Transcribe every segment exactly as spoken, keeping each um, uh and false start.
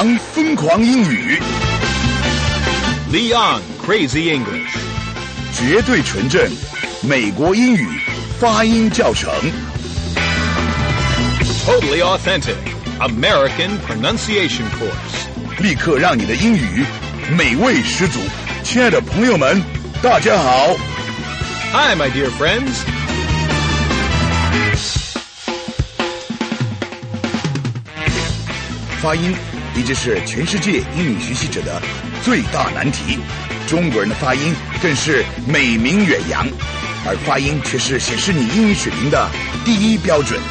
昂疯狂英语 Leon Crazy English 绝对纯正美国英语发音教程 Totally authentic American pronunciation course 立刻让你的英语美味十足。亲爱的朋友们，大家好。 Hi, my dear friends. 发音一直是全世界英语学习者的最大难题，中国人的发音更是美名远扬，而发音却是显示你英语水平的第一标准。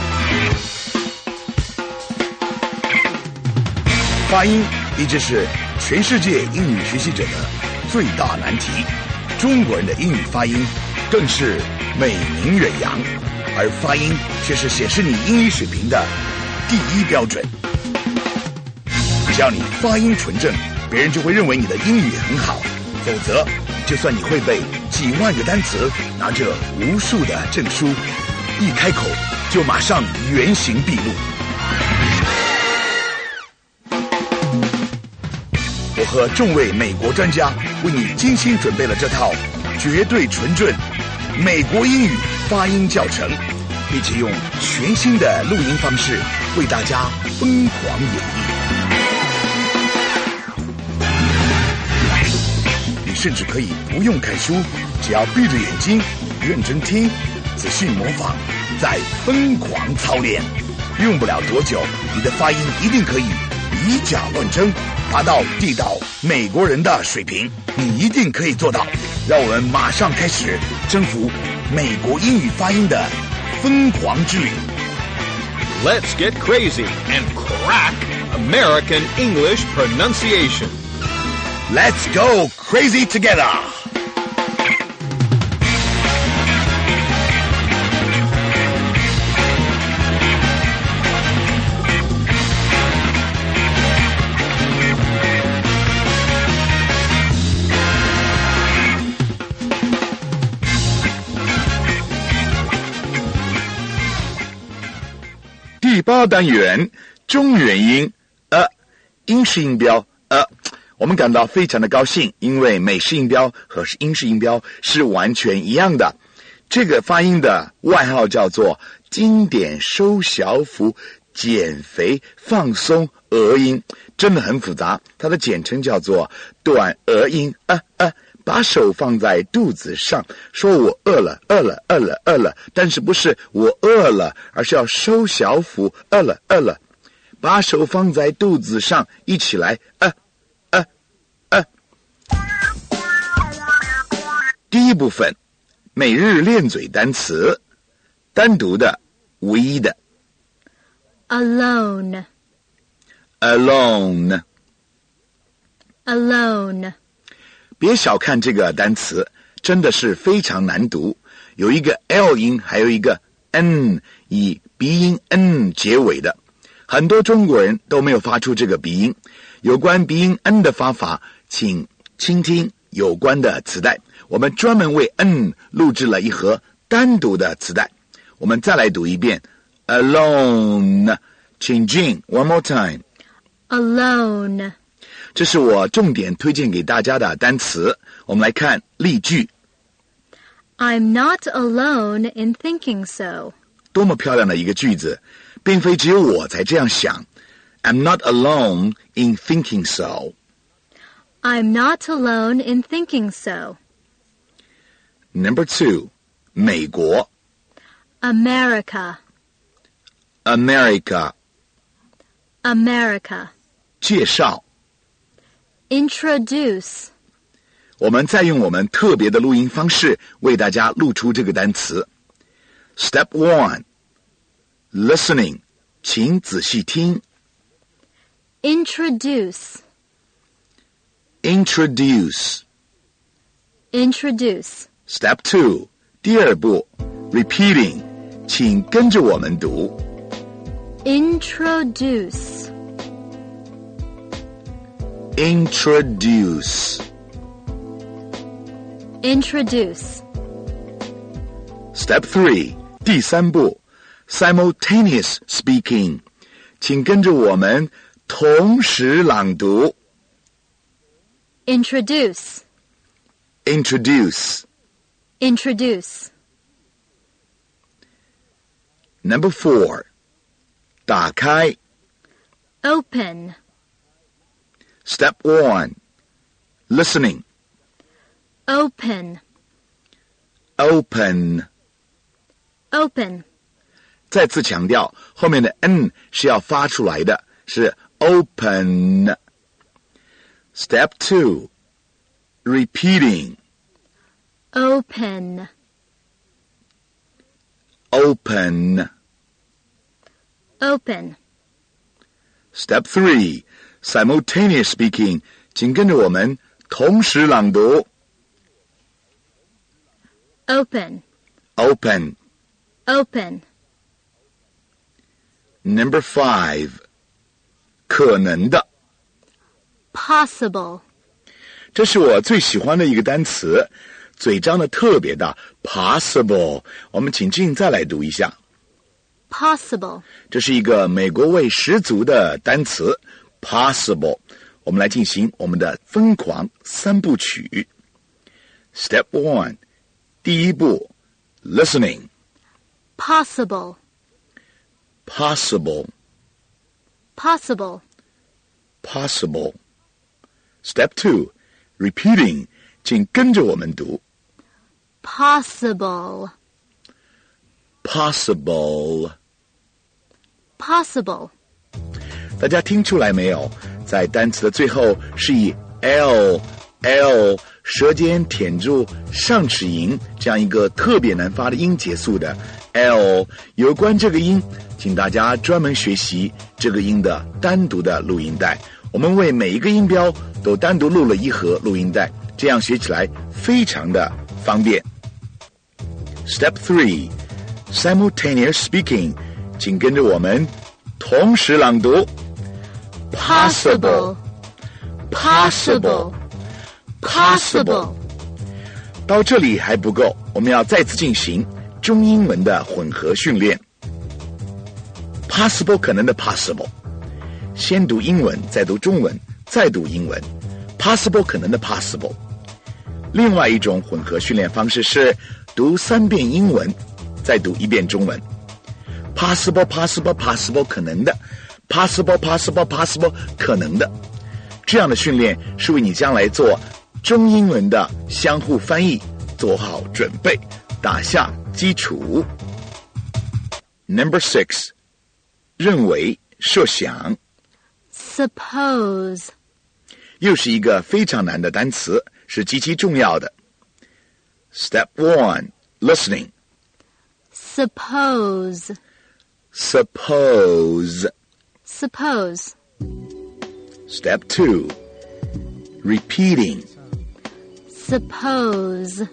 发音一直是全世界英语学习者的最大难题，中国人的英语发音更是美名远扬，而发音却是显示你英语水平的第一标准。只要你发音纯正，别人就会认为你的英语很好，否则就算你会背几万个单词，拿着无数的证书，一开口就马上原形毕露。我和众位美国专家为你精心准备了这套绝对纯正美国英语发音教程，并且用全新的录音方式为大家疯狂演绎。你甚至可以不用看书，只要闭着眼睛认真听，仔细模仿，再疯狂操练，用不了多久，你的发音一定可以以假乱真，达到地道美国人的水平。你一定可以做到。让我们马上开始征服美国英语发音的疯狂之旅。 Let's get crazy and crack American English pronunciation. Let's go crazy together! 第八单元中元音呃英式音标呃我们感到非常的高兴，因为美式音标和英式音标是完全一样的。这个发音的外号叫做经典收小腹减肥放松腭音，真的很复杂，它的简称叫做短腭音呃呃把手放在肚子上，说我饿了饿了饿了饿了，但是不是我饿了，而是要收小腹，饿了饿了，把手放在肚子上，一起来呃呃呃。第一部分每日练嘴单词，单独的唯一的 Alone Alone Alone 别小看这个单词，真的是非常难读，有一个 L 音，还有一个 N， 以鼻音 N 结尾的，很多中国人都没有发出这个鼻音。有关鼻音 N 的发法，请倾听有关的磁带，我们专门为 N 录制了一盒单独的磁带。我们再来读一遍 Alone， 请进 One more time Alone 这是我重点推荐给大家的单词。我们来看例句。 I'm not alone in thinking so. 多么漂亮的一个句子，并非只有我才这样想。 I'm not alone in thinking so. I'm not alone in thinking so. Number two, 美国 America America America 介绍。 Introduce 我们再用我们特别的录音方式为大家录出这个单词。 Step one, listening 请仔细听。 Introduce Introduce Introduce Step two, 第二步 repeating 请跟着我们读。 Introduce Introduce Introduce Step three, 第三步 simultaneous speaking 请跟着我们同时朗读。 Introduce. Introduce. Introduce. Number four. 打开。 Open. Step one. Listening. Open. Open. Open. 再次强调，后面的 n 是要发出来的，是 open. Step two. Repeating. Open. Open. Open. Step three. Simultaneous speaking. 请跟着我们同时朗读。 Open. Open. Open. Number five. 可能的。 Possible. 这是我最喜欢的一个单词，嘴张的特别大。Possible. 我们请静再来读一下。 Possible. 这是一个美国味十足的单词。Possible. 我们来进行我们的疯狂三部曲。Step one. 第一步 Listening. Possible. Possible. Possible. Possible. Step two. Repeating. 请跟着我们读。 Possible. Possible. Possible. 大家听出来没有？在单词的最后是以 L L 舌尖舔住上齿龈这样一个特别难发的音结束的 L。 有关这个音，请大家专门学习这个音的单独的录音带。我们为每一个音标都单独录了一盒录音带，这样学起来非常的方便。Step three. Simultaneous speaking. 请跟着我们同时朗读。 Possible. Possible. Possible. 到这里还不够，我们要再次进行中英文的混合训练。Possible 可能的 possible， 先读英文，再读中文，再读英文。Possible 可能的 possible。另外一种混合训练方式是读三遍英文，再读一遍中文。Possible, possible, possible 可能的。Possible, possible, possible 可能的。这样的训练是为你将来做中英文的相互翻译做好准备，打下基础。Number six. 认为，设想。 Suppose. 又是一个非常难的单词，是极其重要的。Step one. Listening. Suppose. Suppose. Suppose. Step two. Repeating. Suppose.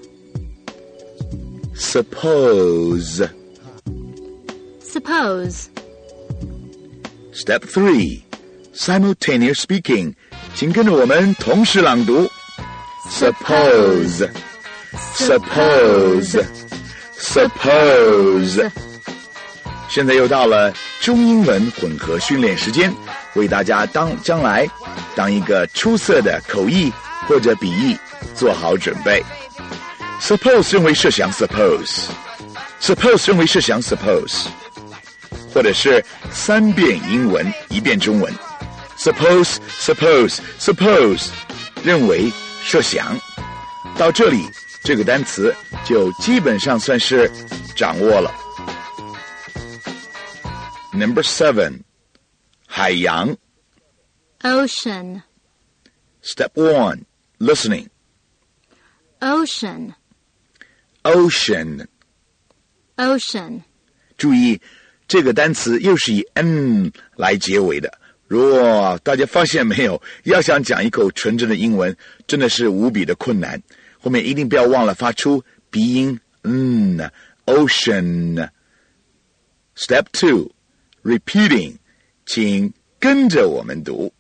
Suppose. Suppose. Step three. Simultaneous speaking. 请跟着我们同时朗读。Suppose. Suppose. Suppose. 现在又到了中英文混合训练时间，为大家当将来当一个出色的口译或者笔译做好准备。Suppose 认为设想 suppose. Suppose 认为设想 suppose. 或者是三遍英文一遍中文。Suppose, suppose, suppose 认为设想。到这里这个单词就基本上算是掌握了。Number seven. 海洋。 Ocean. Step one. Listening. Ocean. Ocean. Ocean. 注意这个单词又是以 n 来结尾的，如果大家发现没有，要想讲一口纯正的英文真的是无比的困难，后面一定不要忘了发出鼻音。嗯 Ocean. Step two. Repeating. 请跟着我们读。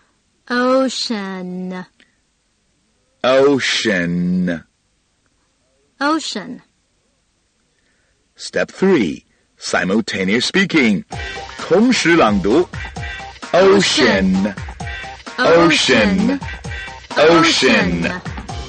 Ocean. Ocean. Ocean. Step three. Simultaneous speaking. 同时朗读。 Ocean, ocean, ocean.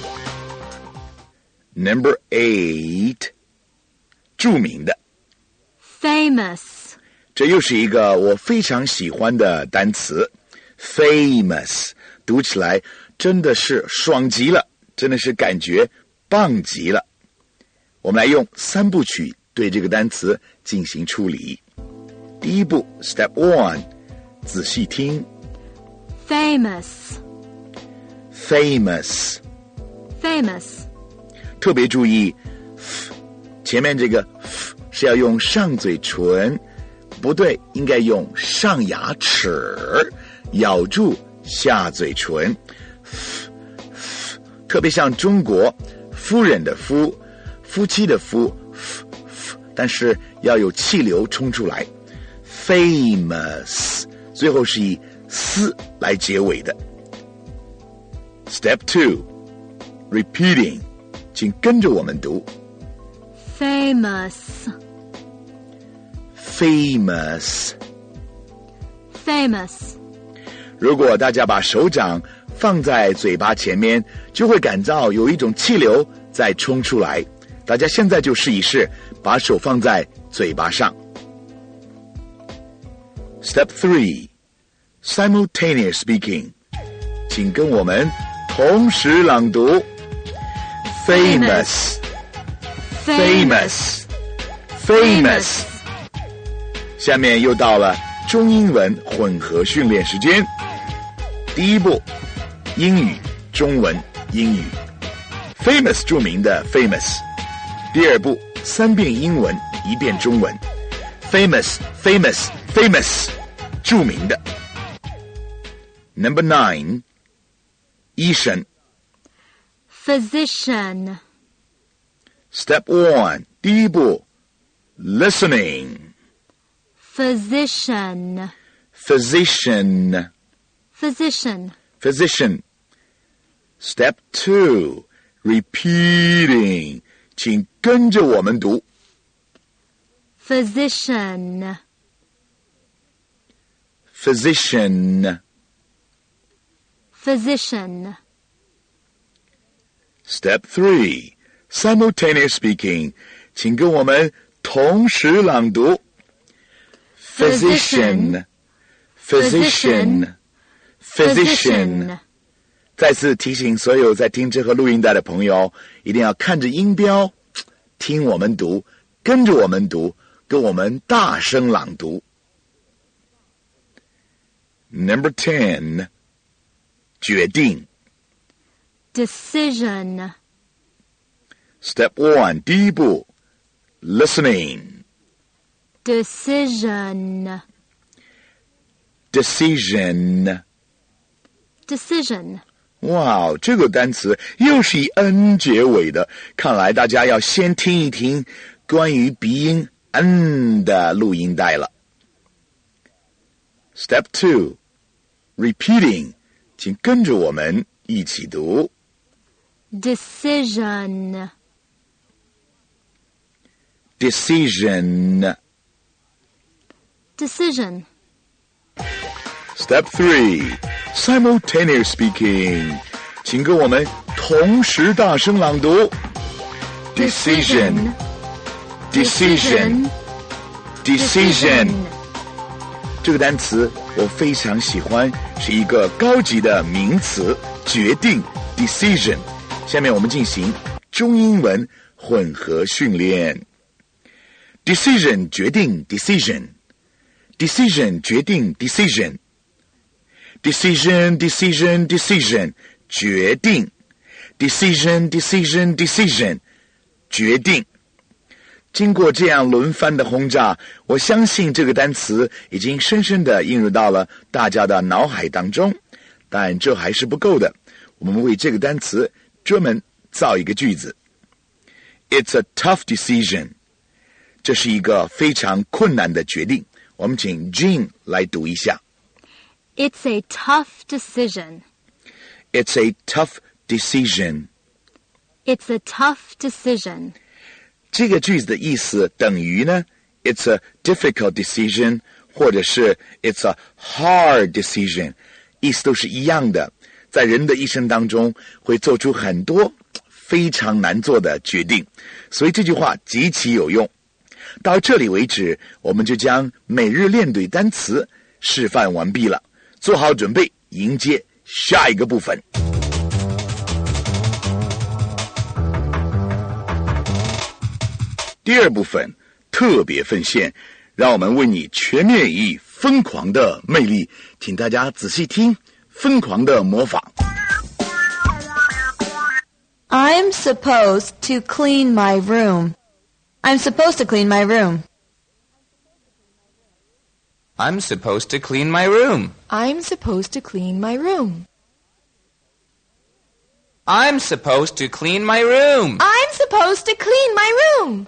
Number eight, 著名的 famous, 这又是一个我非常喜欢的单词 famous， 读起来真的是爽极了，真的是感觉棒极了。我们来用三部曲对这个单词进行处理。第一步 Step one， 仔细听 famous, famous famous, 特别注意 f, 前面这个 f 是要用上嘴唇，不对，应该用上牙齿咬住下嘴唇 f, f, 特别像中国夫人的夫，夫妻的夫 f, f, 但是要有气流冲出来 famous， 最后是以 s 来结尾的。 Step two Repeating， 请跟着我们读 famous, famous famous, 如果大家把手掌放在嘴巴前面，就会感到有一种气流在冲出来。大家现在就试一试，把手放在嘴巴上。 Step three Simultaneous speaking， 请跟我们同时朗读 Famous Famous Famous。 下面又到了中英文混合训练时间。第一步，英语中文英语 Famous 著名的 Famous。 第二步，三遍英文一遍中文 Famous Famous Famous 著名的。 Number nine 医生 physician, Step one 第一步 Listening physician, Physician physician, Physician Step two Repeating 请跟着我们读 physician, Physician physician, Step three Simultaneous speaking 请跟我们同时朗读 Physician Physician Physician 再次提醒所有在听这盒录音带的朋友，一定要看着音标听我们读，跟着我们读，跟我们大声朗读。 Number ten 决定 decision, Step one 第一步 Listening decision, Decision decision, 哇，这个单词又是以 n 结尾的，看来大家要先听一听关于鼻音 n 的录音带了。 Step two Repeating 请跟着我们一起读 decision, Decision decision, Step three Simultaneous speaking 请跟我们同时大声朗读 Decision Decision Decision 这个单词我非常喜欢，是一个高级的名词，决定 Decision。 下面我们进行中英文混合训练。 Decision 决定 Decision Decision 决定 Decision Decision Decision Decision 决定 Decision Decision Decision 决定。经过这样轮番的轰炸，我相信这个单词已经深深地映入到了大家的脑海当中。但这还是不够的，我们为这个单词专门造一个句子。 It's a tough decision 这是一个非常困难的决定。我们请 Jean 来读一下。 It's a tough decision. It's a tough decision. It's a tough decision. 这个句子的意思等于呢 It's a difficult decision 或或者是 It's a hard decision， 意思都是一样的。在人的一生当中会做出很多非常难做的决定，所以这句话极其有用。到这里为止，我们就将每日练对单词示范完毕了，做好准备迎接下一个部分。第二部分特别奉献，让我们为你全面演绎疯狂的魅力，请大家仔细听疯狂的模仿。 I'm supposed to clean my room. I'm supposed to clean my room. I'm supposed to clean my room. I'm supposed to clean my room. I'm supposed to clean my room. I'm supposed to clean my room.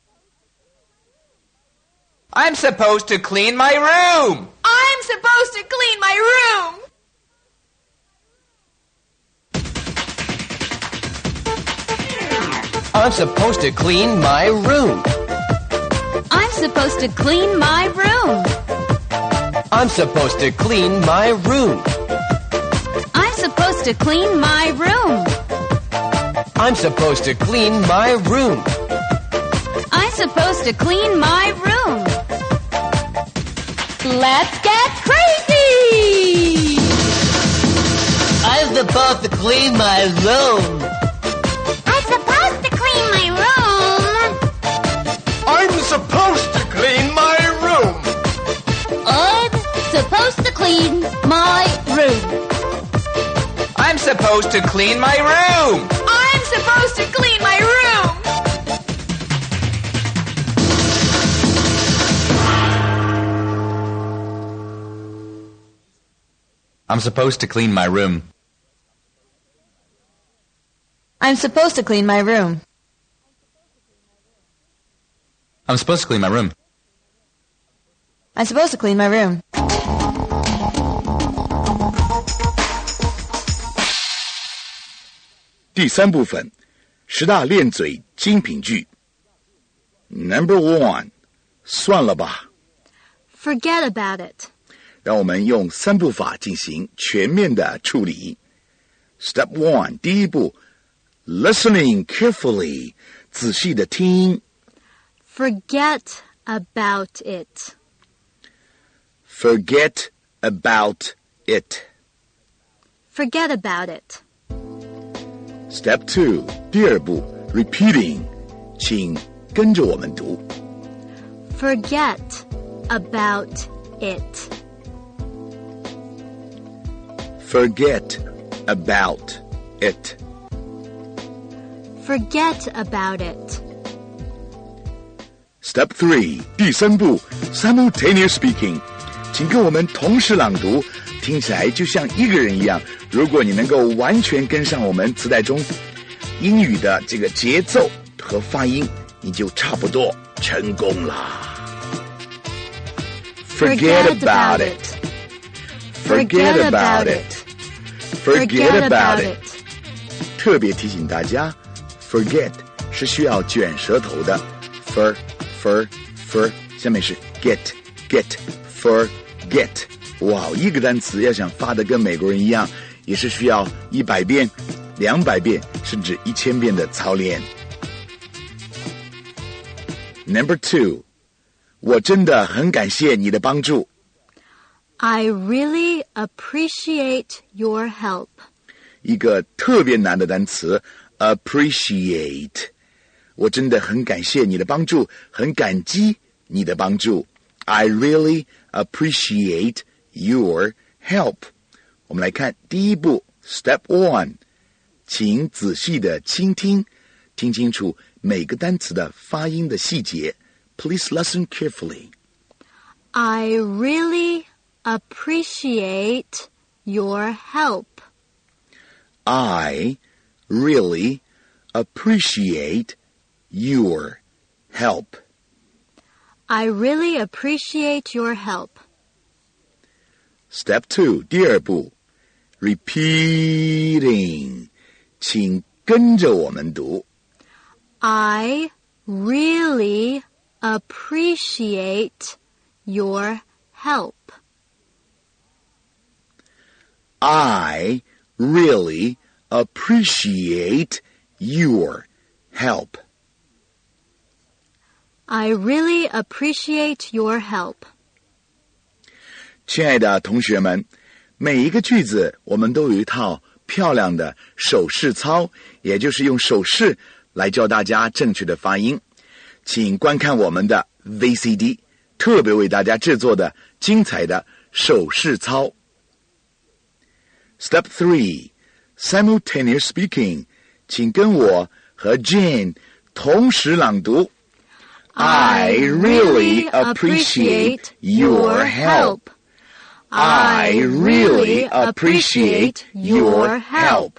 I'm supposed to clean my room. I'm supposed to clean my room. I'm supposed to clean my room. I'm supposed to clean my room. I'm supposed to clean my room. I'm supposed to clean my room. I'm supposed to clean my room. I'm supposed to clean my room. Let's get crazy! I'm supposed to clean my room. I'm supposed to clean my room. I'm supposed to clean my room. I'm supposed to clean my room. I'm supposed to clean my room. I'm supposed to clean my room. I'm supposed to clean my room. I'm supposed to clean my room. I'm supposed to clean my room. I'm supposed to clean my room. 第三部分，十大练嘴精品句。Number one， 算了吧。 Forget about it. 让我们用三步法进行全面的处理。Step one， 第一步 ，listening carefully， 仔细的听。 Forget about it. Forget about it. Forget about it. Step two， 第二步 repeating， 请跟着我们读。 Forget about it. Forget about it. Forget about it. Step three， 第三步 simultaneous speaking， 请跟我们同时朗读，听起来就像一个人一样。如果你能够完全跟上我们磁带中英语的这个节奏和发音，你就差不多成功了。Forget about it. Forget about it. Forget about it. 特别提醒大家 ，forget 是需要卷舌头的 ，for for for， 下面是 get get forget。哇，一个单词要想发得跟美国人一样，也是需要一百遍、两百遍，甚至一千遍的操练。Number two， 我真的很感谢你的帮助。 I really appreciate your help. 一个特别难的单词 appreciate， 我真的很感谢你的帮助，很感激你的帮助。I really appreciate your help. 我们来看第一步 Step one， 请仔细的倾听，听清楚每个单词的发音的细节。Please listen carefully. I really appreciate your help. I really appreciate your help. I really appreciate your help. Step two， 第二步 repeating， 请跟着我们读。 I really appreciate your help. I really appreciate your help. I really appreciate your help. 亲爱的同学们，每一个句子我们都有一套漂亮的手势操，也就是用手势来教大家正确的发音。请观看我们的 V C D， 特别为大家制作的精彩的手势操。Step three, simultaneous speaking. 请跟我和 Jane 同时朗读。I really appreciate your help. I really appreciate your help.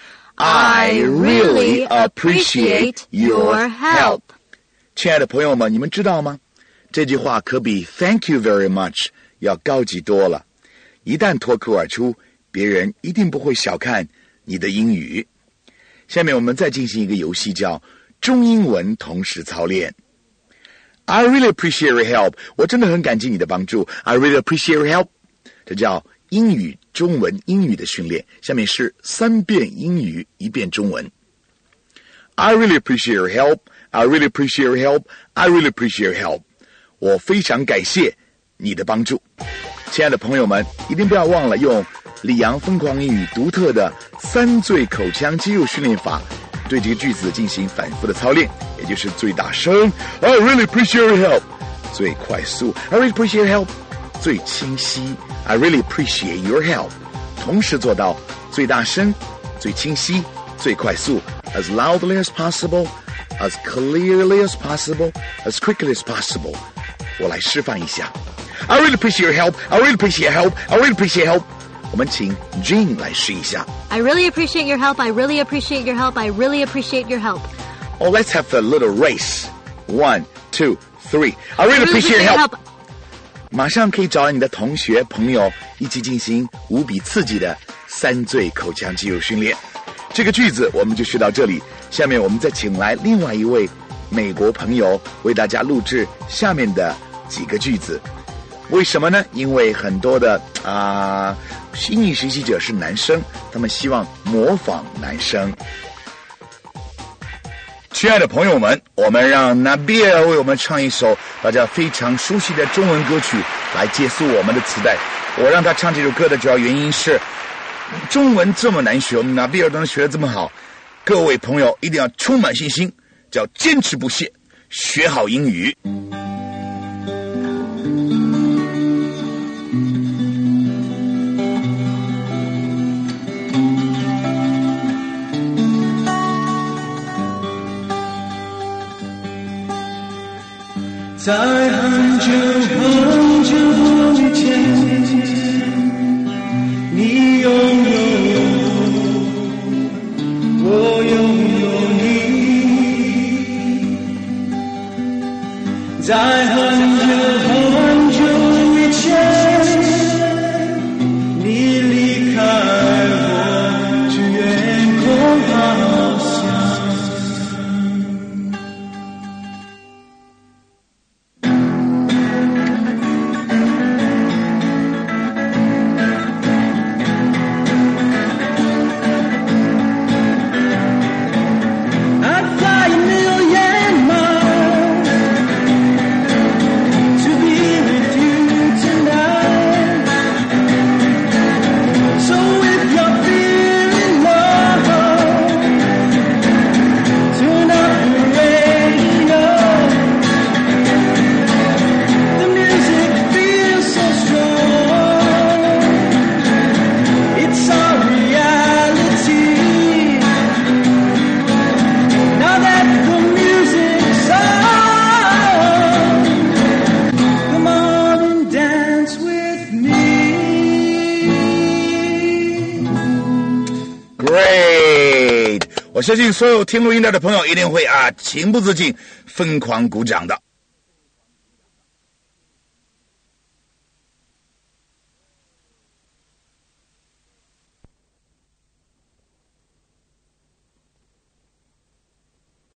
I really appreciate your help. 亲爱的朋友们，你们知道吗？这句话可比 Thank you very much 要高级多了。一旦脱口而出，别人一定不会小看你的英语。下面我们再进行一个游戏，叫中英文同时操练。I really appreciate your help. 我真的很感激你的帮助。I really appreciate your help. 这叫英语中文英语的训练。下面是三遍英语，一遍中文。I really appreciate your help. I really appreciate your help. I really appreciate your help. 我非常感谢你的帮助。亲爱的朋友们，一定不要忘了用李阳疯狂英语独特的三最口腔肌肉训练法，对这个句子进行反复的操练，也就是最大声 I really appreciate your help， 最快速 I really appreciate your help， 最清晰 I really appreciate your help， 同时做到最大声、最清晰、最快速 as loudly as possible, as clearly as possible, as quickly as possible。 我来示范一下。I really appreciate your help. I really appreciate your help. I really appreciate your help. 我们请 Jane 来试一下。 I really appreciate your help. I really appreciate your help. I really appreciate your help. Oh, let's have a little race. One, two, three. I really appreciate your help. 马上可以找你的同学朋友一起进行无比刺激的三最口腔肌肉训练。这个句子我们就学到这里。下面我们再请来另外一位美国朋友为大家录制下面的几个句子。为什么呢？因为很多的啊、呃、英语学习者是男生，他们希望模仿男生。亲爱的朋友们，我们让 Nabil 为我们唱一首大家非常熟悉的中文歌曲来结束我们的磁带。我让他唱这首歌的主要原因是中文这么难学，我们 Nabil 都能学得这么好，各位朋友一定要充满信心，叫坚持不懈，学好英语。 在很久很久以前，你拥有我，我拥有你。在很久很久以前，你离开我，去远空翱翔。 我相信所有听录音带的朋友一定会啊情不自禁疯狂鼓掌的。